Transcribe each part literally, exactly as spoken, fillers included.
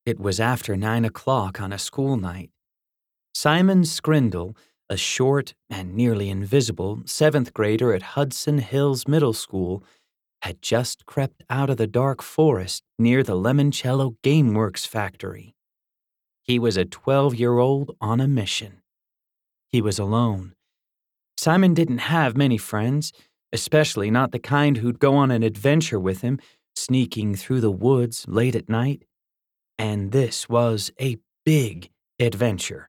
It was after nine o'clock on a school night. Simon Skrindle, a short and nearly invisible seventh grader at Hudson Hills Middle School, had just crept out of the dark forest near the Lemoncello Gameworks factory. He was a twelve-year-old on a mission. He was alone. Simon didn't have many friends, especially not the kind who'd go on an adventure with him, sneaking through the woods late at night. And this was a big adventure.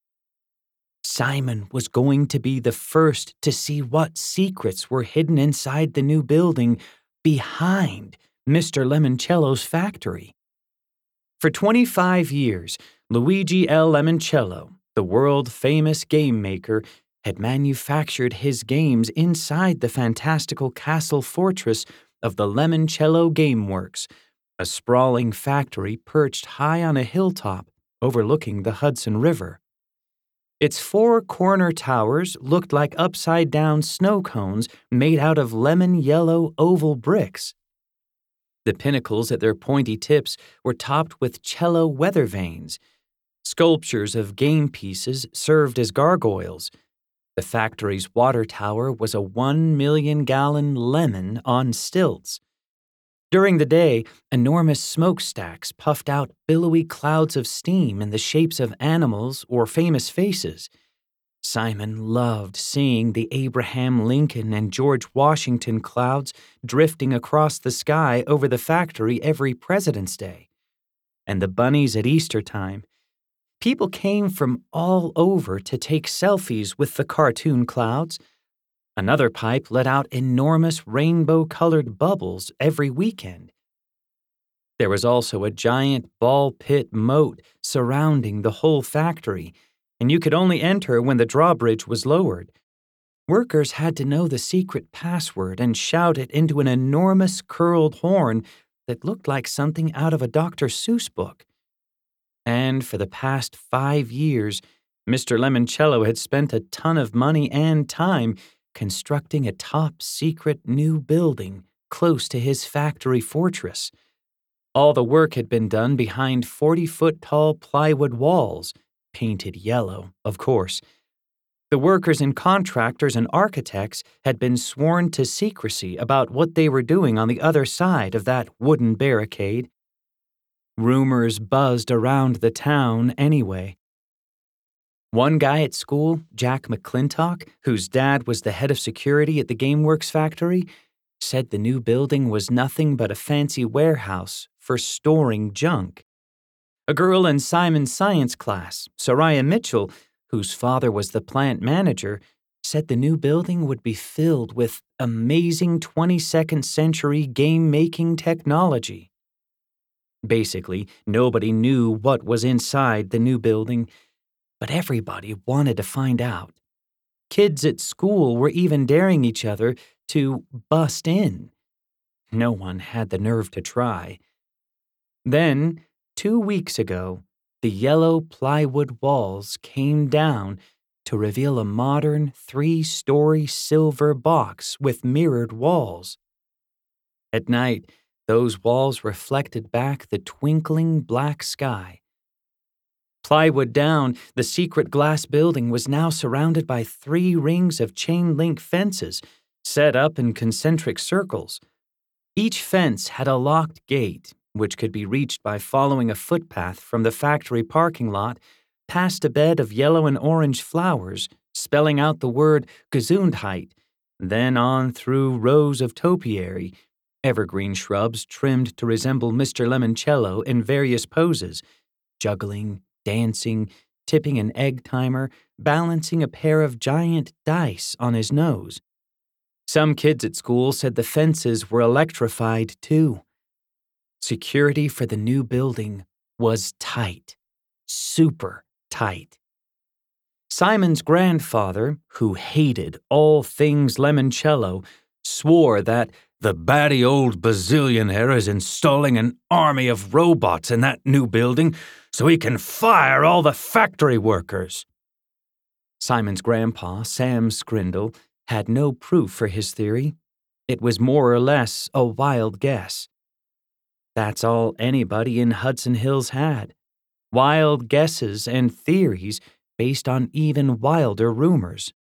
Simon was going to be the first to see what secrets were hidden inside the new building behind Mister Lemoncello's factory. For twenty-five years, Luigi L. Lemoncello, the world-famous game maker, had manufactured his games inside the fantastical castle fortress of the Lemoncello Gameworks, a sprawling factory perched high on a hilltop overlooking the Hudson River. Its four corner towers looked like upside-down snow cones made out of lemon-yellow oval bricks. The pinnacles at their pointy tips were topped with cello weather vanes. Sculptures of game pieces served as gargoyles. The factory's water tower was a one million gallon lemon on stilts. During the day, enormous smokestacks puffed out billowy clouds of steam in the shapes of animals or famous faces. Simon loved seeing the Abraham Lincoln and George Washington clouds drifting across the sky over the factory every President's Day. And the bunnies at Easter time. People came from all over to take selfies with the cartoon clouds. Another pipe let out enormous rainbow-colored bubbles every weekend. There was also a giant ball pit moat surrounding the whole factory, and you could only enter when the drawbridge was lowered. Workers had to know the secret password and shout it into an enormous curled horn that looked like something out of a Doctor Seuss book. And for the past five years, Mister Lemoncello had spent a ton of money and time constructing a top-secret new building close to his factory fortress. All the work had been done behind forty-foot-tall plywood walls, painted yellow, of course. The workers and contractors and architects had been sworn to secrecy about what they were doing on the other side of that wooden barricade. Rumors buzzed around the town anyway. One guy at school, Jack McClintock, whose dad was the head of security at the Gameworks factory, said the new building was nothing but a fancy warehouse for storing junk. A girl in Simon's science class, Soraya Mitchell, whose father was the plant manager, said the new building would be filled with amazing twenty-second century game-making technology. Basically, nobody knew what was inside the new building, but everybody wanted to find out. Kids at school were even daring each other to bust in. No one had the nerve to try. Then, two weeks ago, the yellow plywood walls came down to reveal a modern three-story silver box with mirrored walls. At night, those walls reflected back the twinkling black sky. Plywood down, the secret glass building was now surrounded by three rings of chain-link fences set up in concentric circles. Each fence had a locked gate, which could be reached by following a footpath from the factory parking lot past a bed of yellow and orange flowers, spelling out the word Gesundheit, then on through rows of topiary, evergreen shrubs trimmed to resemble Mister Lemoncello in various poses, juggling, dancing, tipping an egg timer, balancing a pair of giant dice on his nose. Some kids at school said the fences were electrified too. Security for the new building was tight, super tight. Simon's grandfather, who hated all things Lemoncello, swore that the batty old bazillionaire is installing an army of robots in that new building so he can fire all the factory workers. Simon's grandpa, Sam Skrindle, had no proof for his theory. It was more or less a wild guess. That's all anybody in Hudson Hills had. Wild guesses and theories based on even wilder rumors.